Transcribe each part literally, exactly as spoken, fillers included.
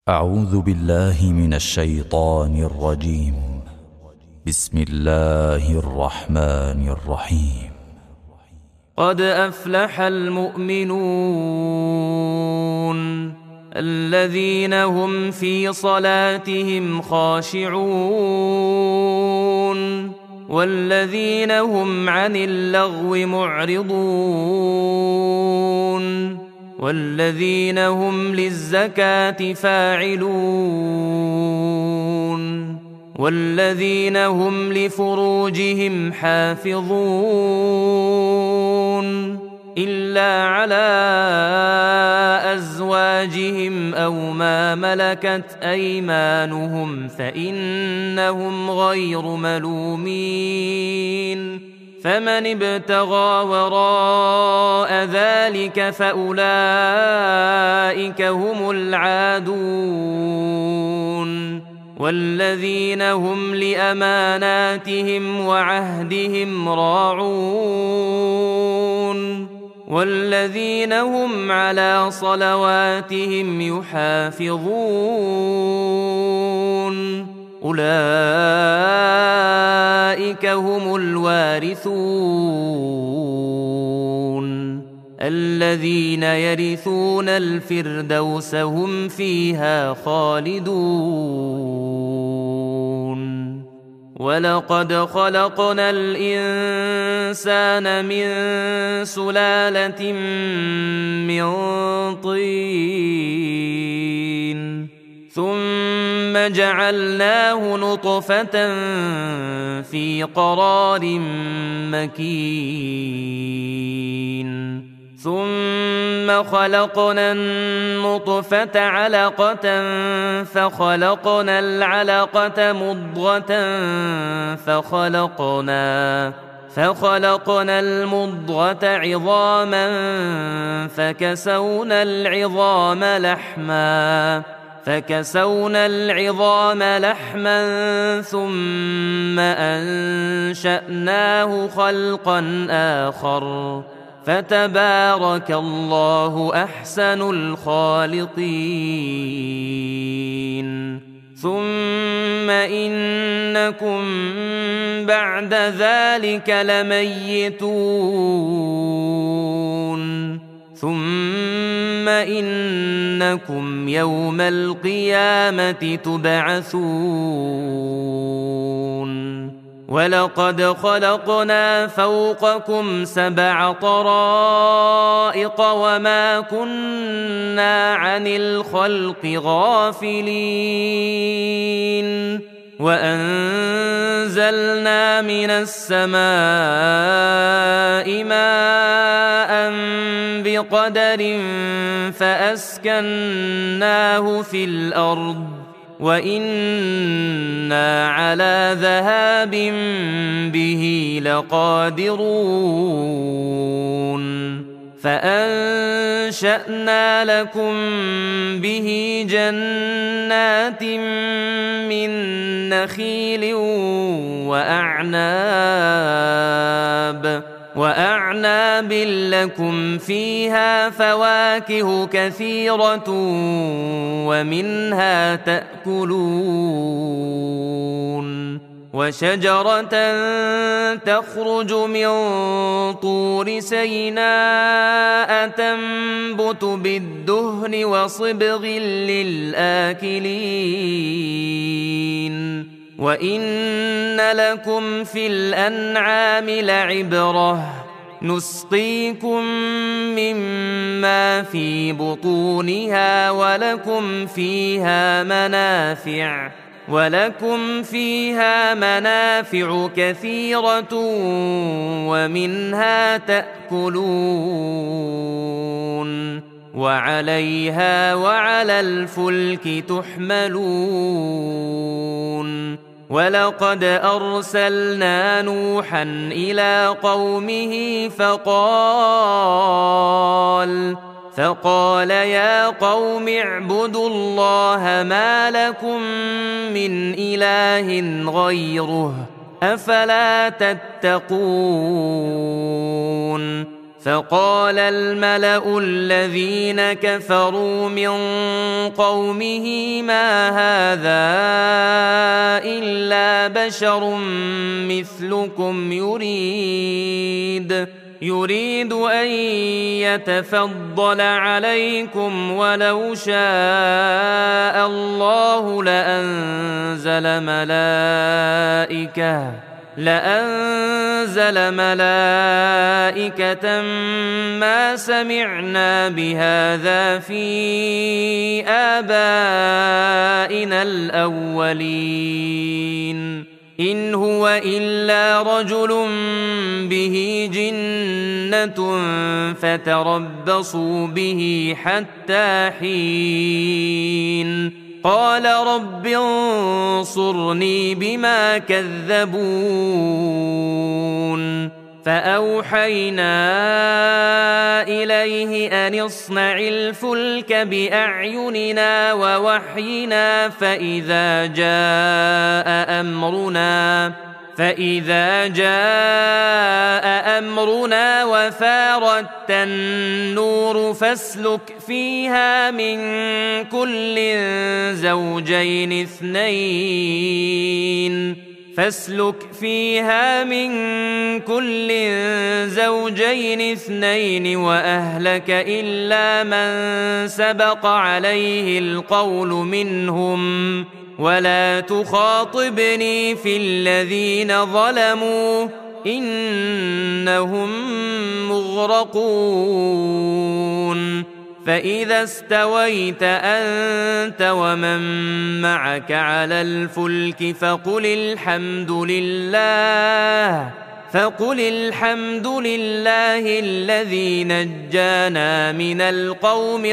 أعوذ بالله من الشيطان الرجيم. بسم الله الرحمن الرحيم. قد أفلح المؤمنون الذين هم في صلاتهم خاشعون والذين هم عن اللغو معرضون والذين هم للزكاة فاعلون والذين هم لفروجهم حافظون إلا على أزواجهم أو ما ملكت أيمانهم فإنهم غير ملومين فمن ابتغى وراء ذلك فأولئك هم العادون والذين هم لأماناتهم وعهدهم راعون والذين هم على صلواتهم يحافظون أولئك هم الوارثون الذين يرثون الفردوس هم فيها خالدون ولقد خلقنا الإنسان من سلالة من طين ثم جعلناه نطفة في قرار مكين ثم خلقنا النطفة علقة فخلقنا العلقة مضغة فخلقنا فخلقنا المضغة عظاما فكسونا العظام لحما فكسونا العظام لحما ثم أنشأناه خلقا آخر فتبارك الله أحسن الخالقين ثم إنكم بعد ذلك لميتون ثم إنكم يوم القيامة تبعثون ولقد خلقنا فوقكم سبع طرائق وما كنا عن الخلق غافلين وأنزلنا من السماء ماء بقدر فأسكناه في الأرض وإنا على ذهاب به لقادرون فأنشأنا لكم به جنات من نخيل وأعناب وأعناب لكم فيها فواكه كثيرة ومنها تأكلون وشجرة تخرج من طور سيناء تنبت بالدهن وصبغ للآكلين وإن لكم في الأنعام لعبرة نسقيكم مما في بطونها ولكم فيها منافع ولكم فيها منافع كثيرة ومنها تأكلون وعليها وعلى الفلك تحملون ولقد أرسلنا نوحا إلى قومه فقال فقال يا قوم اعبدوا الله ما لكم من إله غيره أفلا تتقون فقال الملأ الذين كفروا من قومه ما هذا إلا بشر مثلكم يريد يريد أن يتفضل عليكم ولو شاء الله لأنزل ملائكة لأنزل ملائكة ما سمعنا بهذا في آبائنا الأولين إن هو إلا رجل به جنة فتربصوا به حتى حين قال رب انصرني بما كذبون فأوحينا إليه أن اصنع الفلك بأعيننا ووحينا فإذا جاء أمرنا فإذا جاء أمرنا وفارت النور فاسلك فيها من كل زوجين اثنين فاسلك فيها من كل زوجين اثنين وأهلك إلا من سبق عليه القول منهم ولا تخاطبني في الذين ظلموا إنهم مغرقون فإذا استويت أنت ومن معك على الفلك فقل الحمد لله فقل الحمد لله الذي نجانا من القوم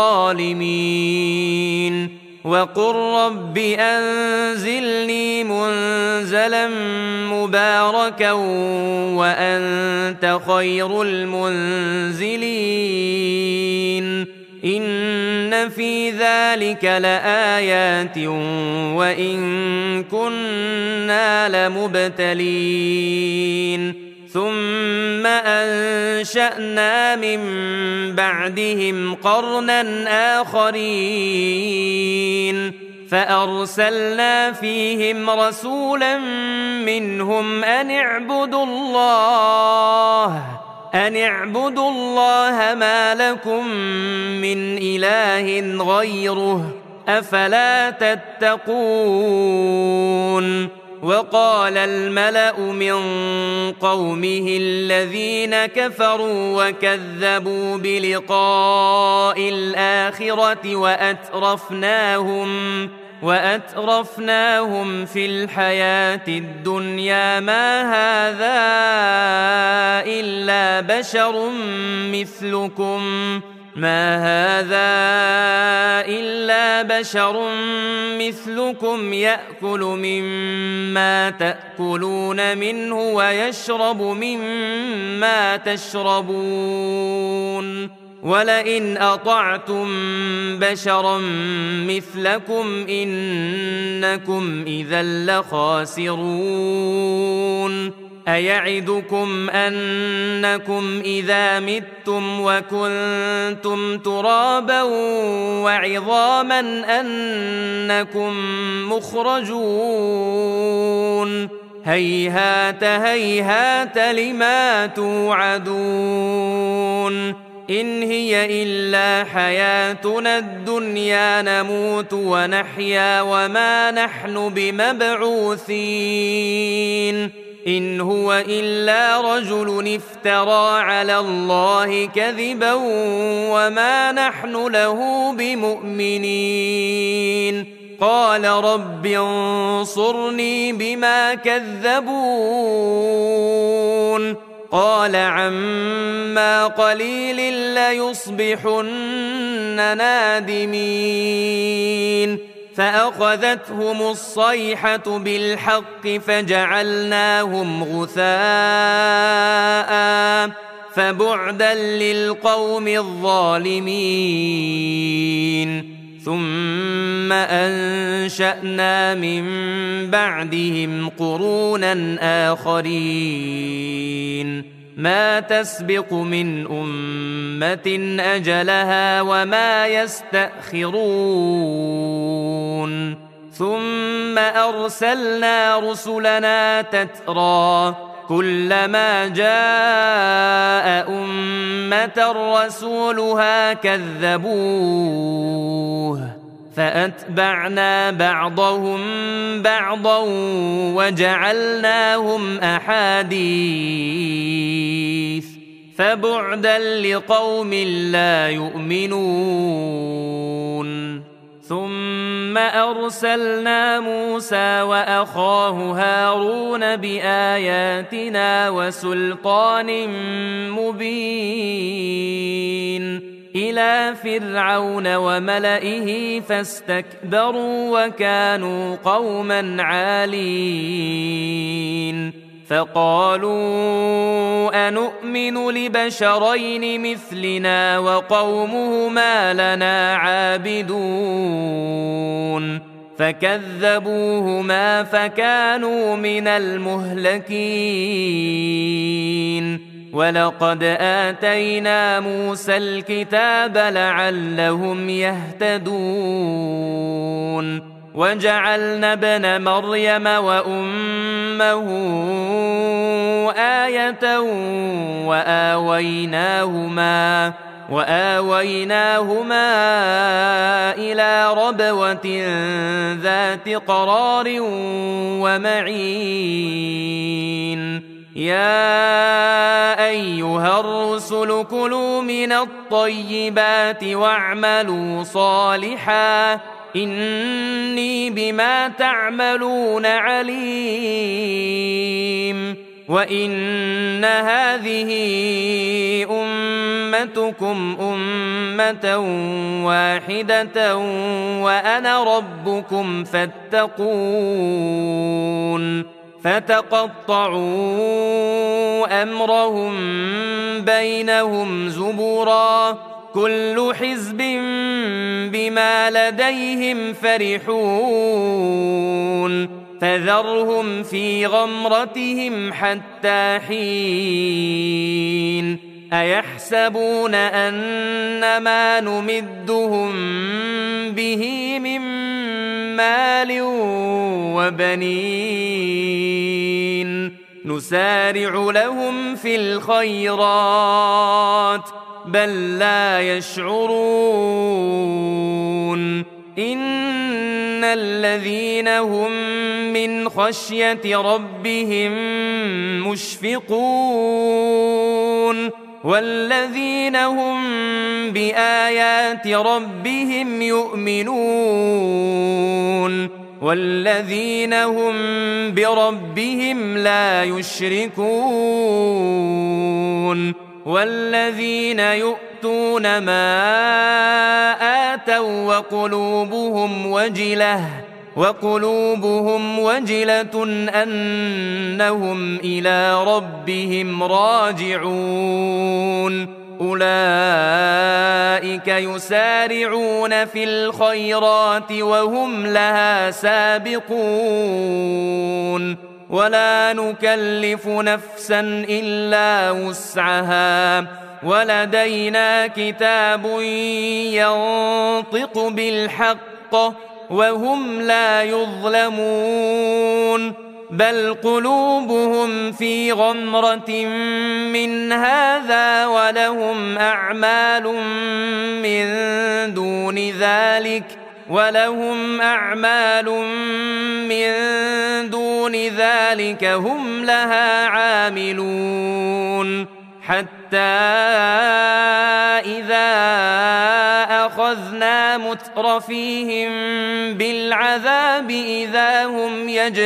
الظالمين وقل رب أنزلني منزلا مباركا وأنت خير المنزلين إن في ذلك لآيات وإن كنا لمبتلين ثم أنشأنا من بعدهم قرنا آخرين فأرسلنا فيهم رسولا منهم أن اعبدوا الله أن اعبدوا الله ما لكم من إله غيره أفلا تتقون وقال الملأ من قومه الذين كفروا وكذبوا بلقاء الآخرة وأترفناهم وأترفناهم في الحياة الدنيا ما هذا إلا بشر مثلكم ما هذا إلا بشر مثلكم يأكل مما تأكلون منه ويشرب مما تشربون ولئن أطعتم بشرا مثلكم إنكم إذا لخاسرون أيعدكم أنكم إذا متم وكنتم ترابا وعظاما أنكم مخرجون هيهات هيهات لما توعدون إن هي إلا حياتنا الدنيا نموت ونحيا وما نحن بمبعوثين إن هو إلا رجل افترى على الله كذبا وما نحن له بمؤمنين قال رب انصرني بما كذبون قال عما قليل ليصبحن نادمين فأخذتهم الصيحة بالحق فجعلناهم غثاء فبعدا للقوم الظالمين ثم أنشأنا من بعدهم قرونا آخرين ما تسبق من أمة أجلها وما يستأخرون ثم أرسلنا رسلنا تترى كلما جاء أمة رسولها كذبوه فأتبعنا بعضهم بعضا وجعلناهم أحاديث فبعدا لقوم لا يؤمنون ثم أرسلنا موسى وأخاه هارون بآياتنا وسلطان مبين إلى فرعون وملئه فاستكبروا وكانوا قوما عالين فقالوا أنؤمن لبشرين مثلنا وقومهما لنا عابدون فكذبوهما فكانوا من المهلكين ولقد آتينا موسى الكتاب لعلهم يهتدون وجعلنا ابن مريم وأمه آية وآويناهما وآويناهما إلى ربوة ذات قرار ومعين يا أيها الرسل كلوا من الطيبات واعملوا صالحا إني بما تعملون عليم وإن هذه أمتكم أمة واحدة وأنا ربكم فاتقون فتقطعوا أمرهم بينهم زبرا كل حزب بما لديهم فرحون فذرهم في غمرتهم حتى حين أيحسبون أن ما نمدهم به من مال وبنين نسارع لهم في الخيرات بل لا يشعرون إن الذين هم من خشية ربهم مشفقون والذين هم بآيات ربهم يؤمنون والذين هم بربهم لا يشركون والذين يؤتون ما آتوا وقلوبهم وجلة وقلوبهم وجلة أنهم إلى ربهم راجعون أولئك يسارعون في الخيرات وهم لها سابقون ولا نكلف نفسا إلا وسعها ولدينا كتاب ينطق بالحق وهم لا يظلمون بل قلوبهم في غمرة من هذا ولهم أعمال من دون ذلك ولهم أعمال من دون ذلك هم لها عاملون حتى إذا أخذنا مترفيهم بالعذاب إذا هم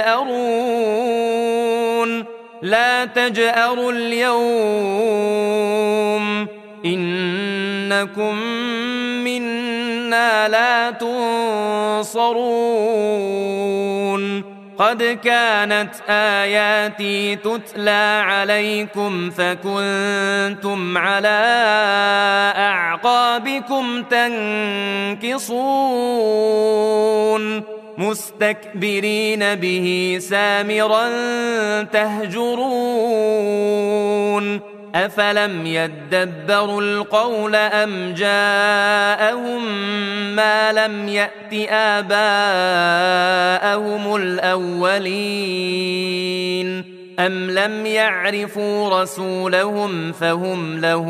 يجأرون لا تجأروا اليوم إنكم منا لا تنصرون قد كانت آياتي تتلى عليكم فكنتم على أعقابكم تنكصون مستكبرين به سامرا تهجرون أفلم يدبروا القول أم جاءهم ما لم يأت آباءهم الأولين أم لم يعرفوا رسولهم فهم له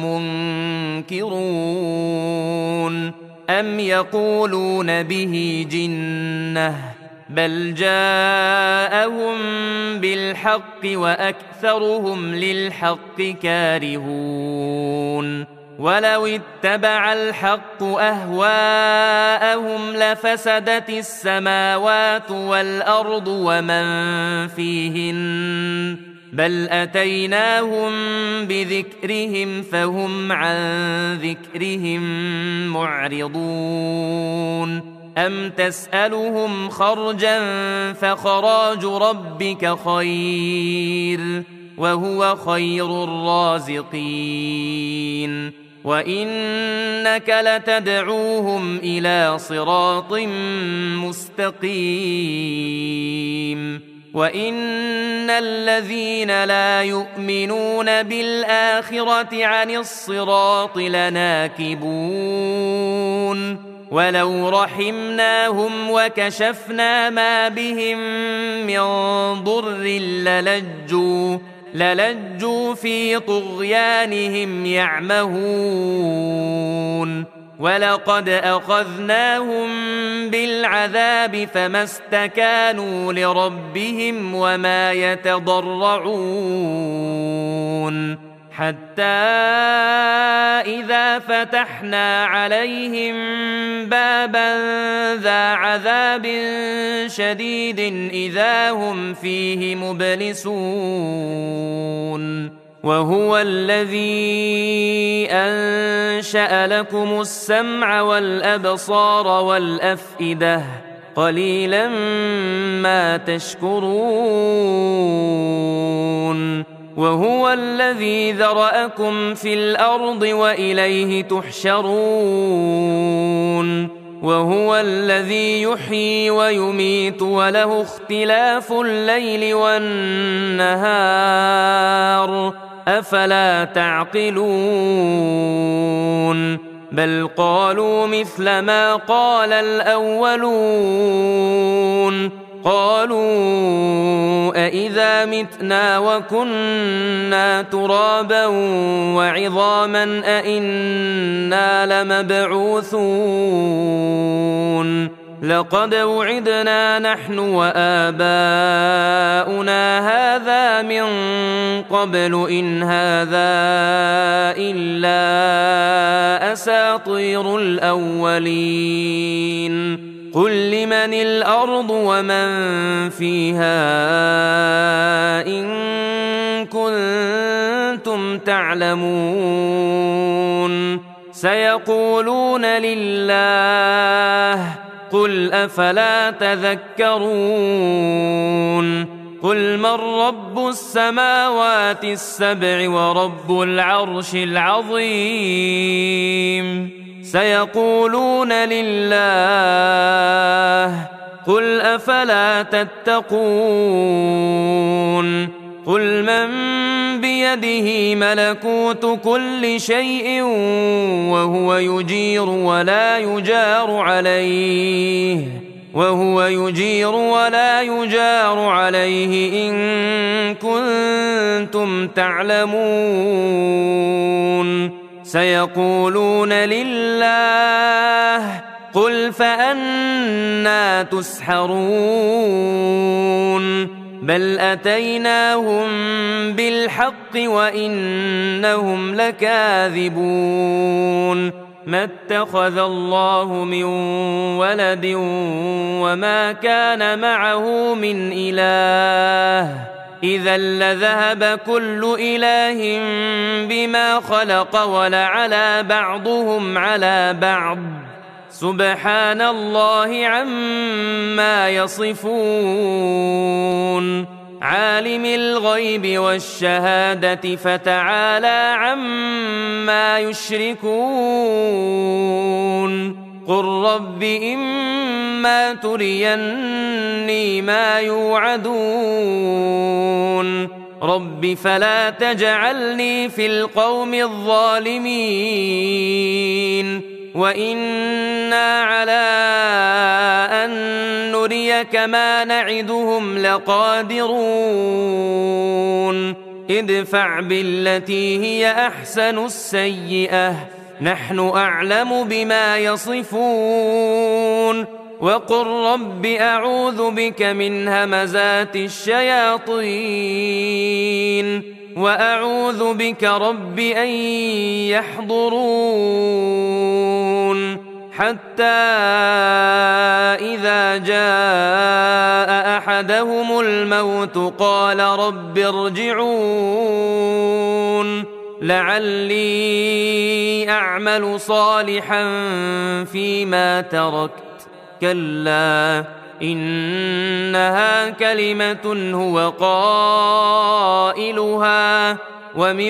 منكرون أم يقولون به جنة بل جاءهم بالحق وأكثرهم للحق كارهون ولو اتبع الحق أهواءهم لفسدت السماوات والأرض ومن فيهن بل أتيناهم بذكرهم فهم عن ذكرهم معرضون أم تسألهم خرجا فخراج ربك خير وهو خير الرازقين وإنك لتدعوهم إلى صراط مستقيم وإن الذين لا يؤمنون بالآخرة عن الصراط لناكبون ولو رحمناهم وكشفنا ما بهم من ضر للجوا للجوا في طغيانهم يعمهون ولقد أخذناهم بالعذاب فما استكانوا لربهم وما يتضرعون حتى إذا فتحنا عليهم بابا ذا عذاب شديد إذا هم فيه مبلسون وهو الذي أنشأ لكم السمع والأبصار والأفئدة قليلا ما تشكرون وهو الذي ذرأكم في الأرض وإليه تحشرون وهو الذي يحيي ويميت وله اختلاف الليل والنهار أفلا تعقلون بل قالوا مثل ما قال الأولون قالوا أإذا متنا وكنا ترابا وعظاما أإنا لمبعوثون لقد وعدنا نحن وآباؤنا هذا من قبل إن هذا إلا أساطير الأولين قل لمن الأرض ومن فيها إن كنتم تعلمون سيقولون لله قل أفلا تذكرون قل من رب السماوات السبع ورب العرش العظيم سيقولون لله قل أفلا تتقون قل من بيده ملكوت كل شيء وهو يجير ولا يجار عليه وهو يجير ولا يجار عليه إن كنتم تعلمون سيقولون لله قل فأنا تسحرون بل أتيناهم بالحق وإنهم لكاذبون ما اتخذ الله من ولد وما كان معه من إله إذا لذهب كل إله بما خلق ولعلى بعضهم على بعض سبحان الله عما يصفون عالم الغيب والشهادة فتعالى عما يشركون قل رب إما تريني ما يوعدون رب فلا تجعلني في القوم الظالمين وإنا على أن نريك ما نعدهم لقادرون ادفع بالتي هي أحسن السيئة نحن أعلم بما يصفون وقل رب أعوذ بك من همزات الشياطين وأعوذ بك رب أن يحضرون حتى إذا جاء أحدهم الموت قال رب ارجعون لعلي أعمل صالحا فيما تركت كلا إنها كلمة هو قائلها ومن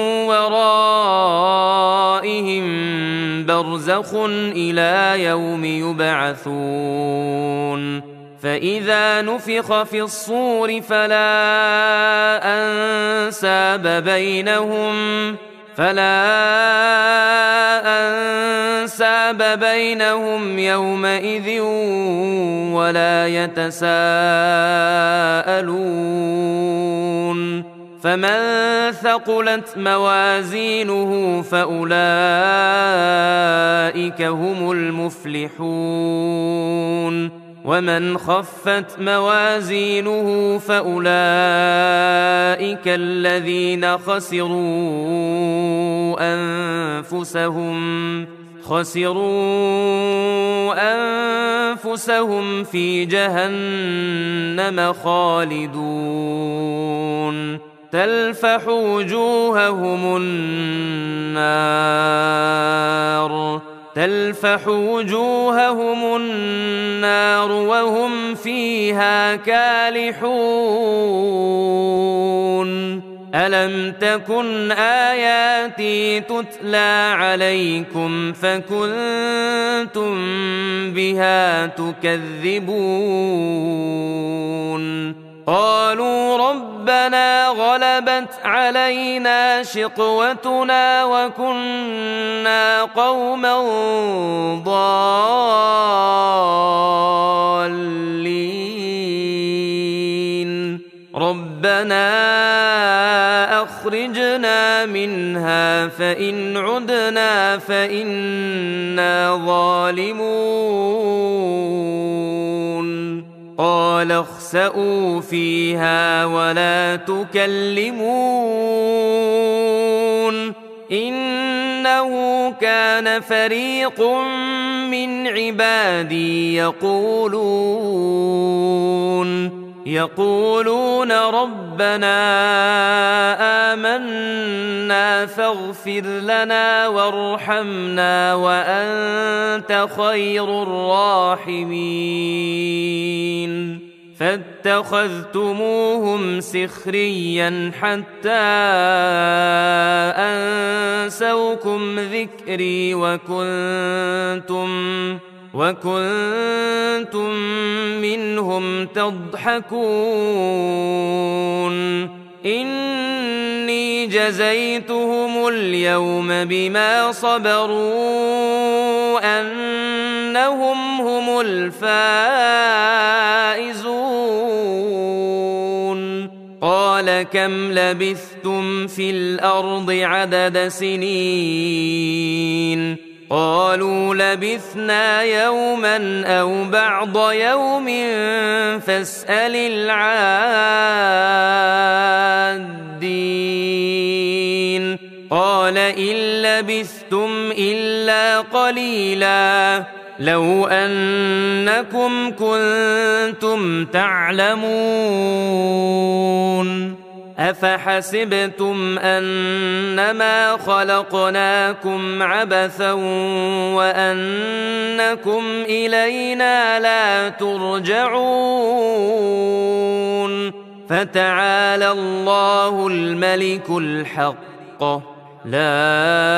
ورائهم برزخ إلى يوم يبعثون فإذا نفخ في الصور فلا أنساب بينهم فلا أنساب بينهم يومئذ ولا يتساءلون فمن ثقلت موازينه فأولئك هم المفلحون ومن خفت موازينه فأولئك الذين خسروا أنفسهم خسروا أنفسهم في جهنم خالدون تلفح وجوههم النار تلفح وجوههم النار وهم فيها كالحون ألم تكن آياتي تتلى عليكم فكنتم بها تكذبون قالوا ربنا غلبت علينا شقوتنا وكنا قوما ضالين ربنا أخرجنا منها فإن عدنا فإنا ظالمون قال اخسئوا فيها ولا تكلمون إنه كان فريق من عبادي يقولون يقولون ربنا آمنا فاغفر لنا وارحمنا وأنت خير الراحمين فاتخذتموهم سخريا حتى أنسوكم ذكري وكنتم وكنتم منهم تضحكون إني جزيتهم اليوم بما صبروا أنهم هم الفائزون قال كم لبثتم في الأرض عدد سنين قالوا لبثنا يوما أو بعض يوم فاسأل العادين قال إن لبثتم إلا قليلا لو أنكم كنتم تعلمون أفحسبتم أنما خلقناكم عبثا وأنكم إلينا لا ترجعون فتعالى الله الملك الحق لا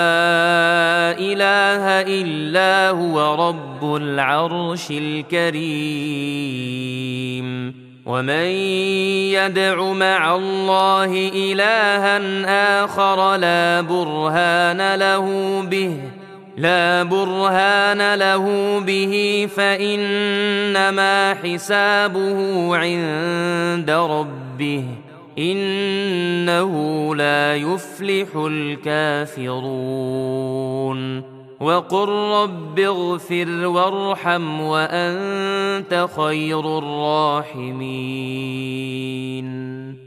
إله إلا هو رب العرش الكريم ومن يدع مع الله إلها آخر لا برهان له به لا برهان له به فإنما حسابه عند ربه إنه لا يفلح الكافرون وقل رب اغفر وارحم وأنت خير الراحمين